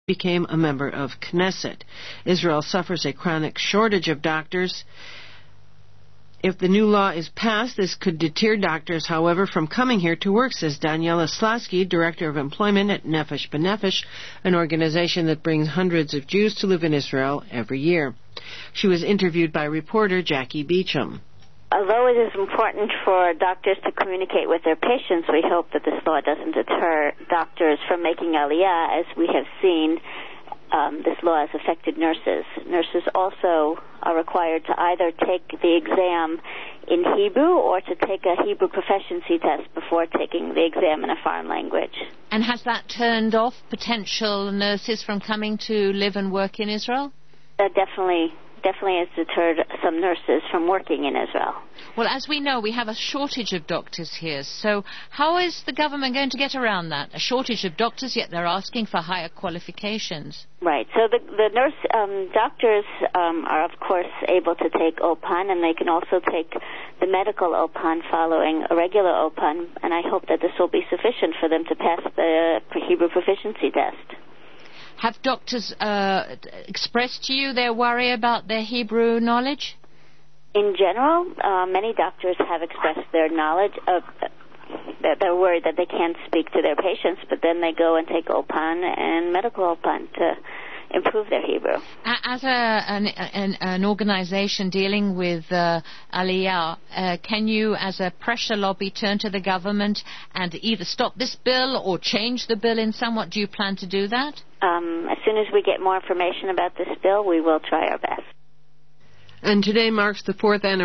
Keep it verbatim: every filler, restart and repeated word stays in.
became a member of Knesset. Israel suffers a chronic shortage of doctors. If the new law is passed, this could deter doctors, however, from coming here to work, says Daniela Slasky, Director of Employment at Nefesh B'Nefesh, an organization that brings hundreds of Jews to live in Israel every year. She was interviewed by reporter Jackie Beecham. Although it is important for doctors to communicate with their patients, we hope that this law doesn't deter doctors from making aliyah. As we have seen, um, this law has affected nurses. Nurses also are required to either take the exam in Hebrew or to take a Hebrew proficiency test before taking the exam in a foreign language. And has that turned off potential nurses from coming to live and work in Israel? That definitely definitely has deterred some nurses from working in Israel. Well, as we know, we have a shortage of doctors here. So how is the government going to get around that? A shortage of doctors, yet they're asking for higher qualifications. Right. So the, the nurse um, doctors um, are, of course, able to take O P A N, and they can also take the medical O P A N following a regular O P A N, and I hope that this will be sufficient for them to pass the Hebrew proficiency test. Have doctors uh, expressed to you their worry about their Hebrew knowledge? In general, uh, many doctors have expressed their knowledge of that they're worried that they can't speak to their patients, but then they go and take O P A N and medical O P A N to improve their Hebrew. As a, an, an, an organization dealing with uh, Aliyah, uh, can you, as a pressure lobby, turn to the government and either stop this bill or change the bill in somewhat? Do you plan to do that? Um, as soon as we get more information about this bill, we will try our best. And today marks the fourth anniversary